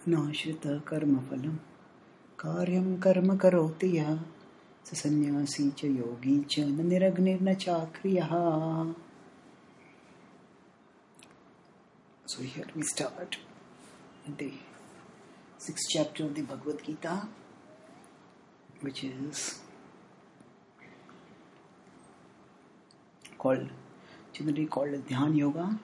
नाश्रितः कर्मफलं कार्यं कर्म करोति यः स सन्न्यासी च योगी च न निरग्निर्न चाक्रियः. So here we start the 6th chapter of the Bhagavad Gita, which is generally called as Dhyan Yoga.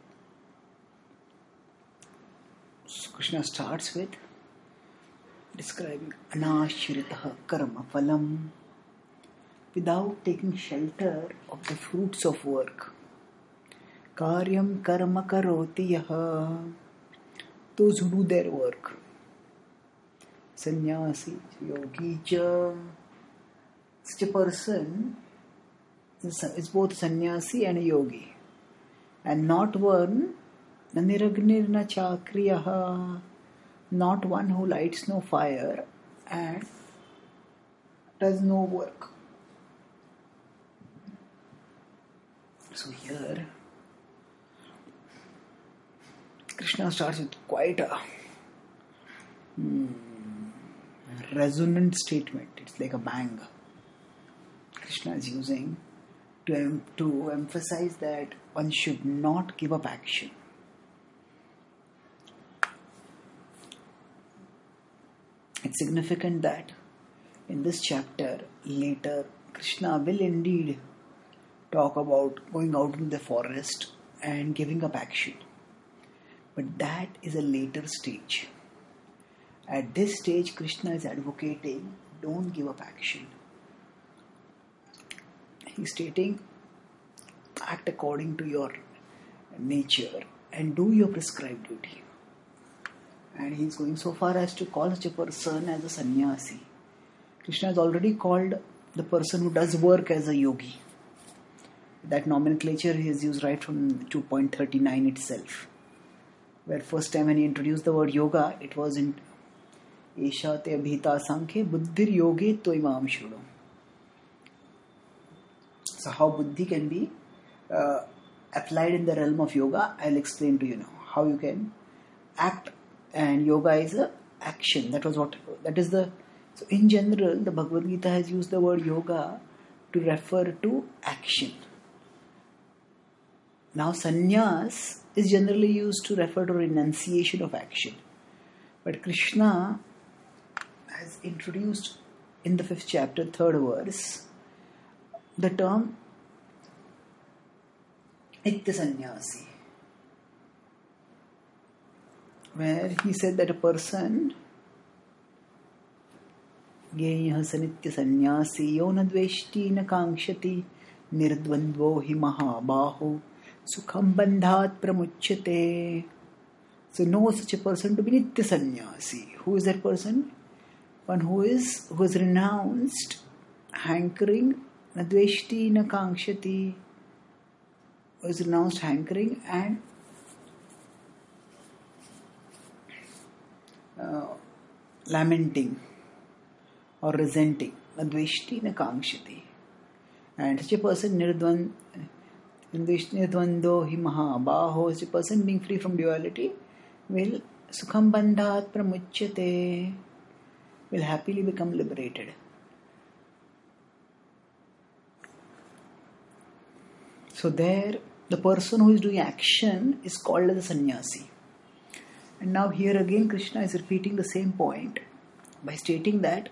So Krishna starts with describing anashritah karma phalam, without taking shelter of the fruits of work. Karyam karma karoti yaha, those who do their work. Sannyasi, yogi cha, such a person is both sannyasi and a yogi, and not one niragnirna chakriyaha, not one who lights no fire and does no work. So here Krishna starts with quite a resonant statement. It's like a bang. Krishna is using to emphasize that one should not give up action. It's significant that in this chapter later Krishna will indeed talk about going out in the forest and giving up action. But that is a later stage. At this stage, Krishna is advocating, don't give up action. He's stating, act according to your nature and do your prescribed duty. And he's going so far as to call such a person as a sannyasi. Krishna has already called the person who does work as a yogi. That nomenclature he has used right from 2.39 itself. Where first time when he introduced the word yoga, it was in Esha te abhita sankhe buddhir yoge to imam shudo. So how buddhi can be applied in the realm of yoga, I'll explain to you now. How you can act, and yoga is a action. So in general, the Bhagavad Gita has used the word yoga to refer to action. Now sannyas is generally used to refer to renunciation of action. But Krishna has introduced in the 5th chapter, 3rd verse, the term Nitya Sannyasi, where he said that a person Yeha Sanitya Sannyasi Yona Dveshti Na Kankshati Nirdvandvo Hi Mahabaho Sukham Bandhat Pramuchyate. So know such a person to be Nitya Sannyasi. Who is that person? One who has renounced hankering, Nadveshti Na Kankshati, who has renounced hankering and lamenting or resenting. Nadveshti Na Kankshati. And such a person Nirdvando Hi Mahabaho, such a person being free from duality, will Sukham Bandhat Pramuchyate, will happily become liberated. So there, the person who is doing action is called as a sannyasi. And now here again Krishna is repeating the same point by stating that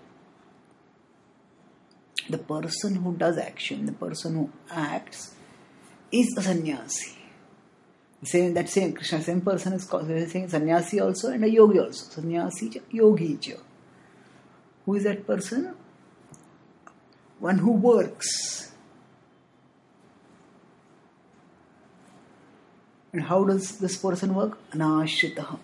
the person who does action, the person who acts, is a sannyasi. Krishna, same person is called, saying sannyasi also and a yogi also. Sannyasi cha, yogi cha. Who is that person? One who works. And how does this person work? Anashritah.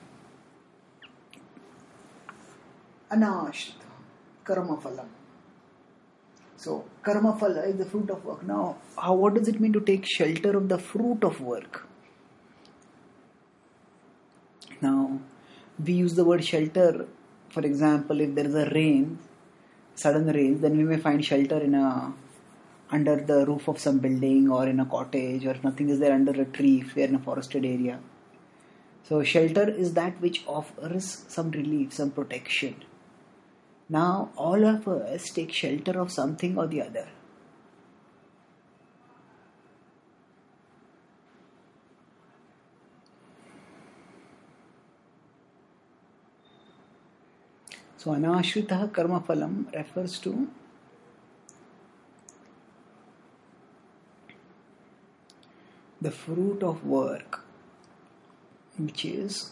Karma phalam. So, karma phala is the fruit of work. Now, what does it mean to take shelter of the fruit of work? Now, we use the word shelter. For example, if there is a sudden rain, then we may find shelter under the roof of some building or in a cottage, or if nothing is there, under a tree if we are in a forested area. So shelter is that which offers some relief, some protection. Now all of us take shelter of something or the other. So anashritah karma phalam refers to the fruit of work, which is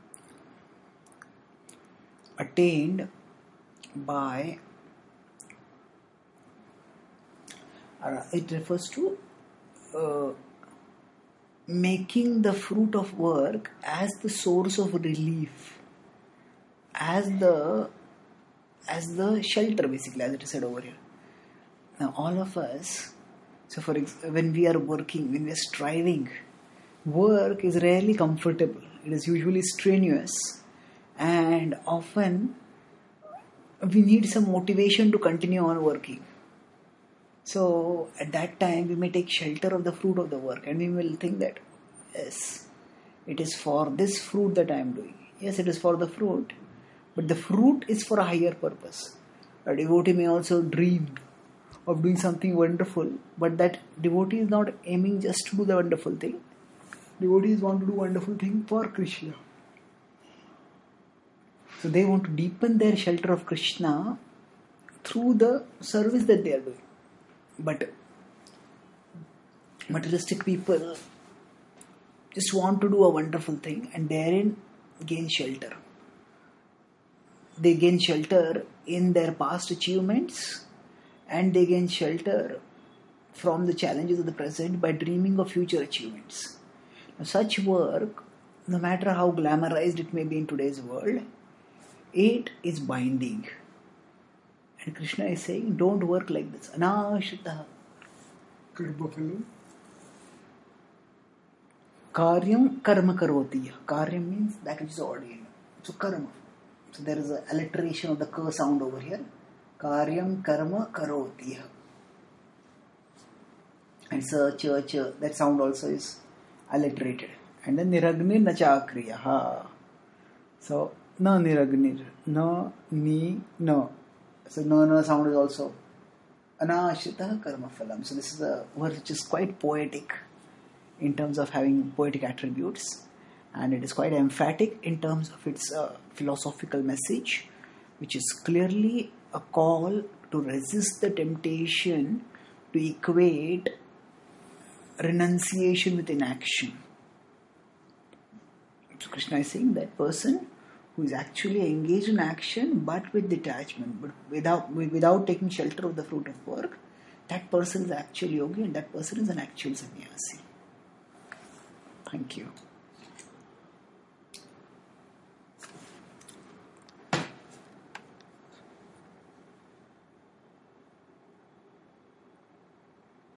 attained by, it refers to making the fruit of work as the source of relief, as the shelter, basically, as it is said over here. Now all of us, so when we are working, when we are striving, work is rarely comfortable. It is usually strenuous, and often we need some motivation to continue on working. So at that time we may take shelter of the fruit of the work, and we will think that yes, it is for this fruit that I am doing. Yes, it is for the fruit, but the fruit is for a higher purpose. A devotee may also dream of doing something wonderful, but that devotee is not aiming just to do the wonderful thing. Devotees want to do wonderful thing for Krishna. So they want to deepen their shelter of Krishna through the service that they are doing. But materialistic people just want to do a wonderful thing and therein gain shelter. They gain shelter in their past achievements, and they gain shelter from the challenges of the present by dreaming of future achievements. Now, such work, no matter how glamorized it may be in today's world, it is binding. And Krishna is saying, don't work like this. Anashritah karma phalam. Karyam karma karoti. Karyam means that which is ordained. So karma. So there is an alliteration of the ka sound over here. Karyam karma karoti. And cha, that sound also is alliterated. And then niragnir nachakriya. So na niragnir, na, ni, no. So no sound is also anashritah karma phalam. So this is a verse which is quite poetic in terms of having poetic attributes, and it is quite emphatic in terms of its philosophical message, which is clearly a call to resist the temptation to equate renunciation with inaction. So Krishna is saying that person who is actually engaged in action but with detachment, but without taking shelter of the fruit of work, that person is actually yogi, and that person is an actual sannyasi. Thank you.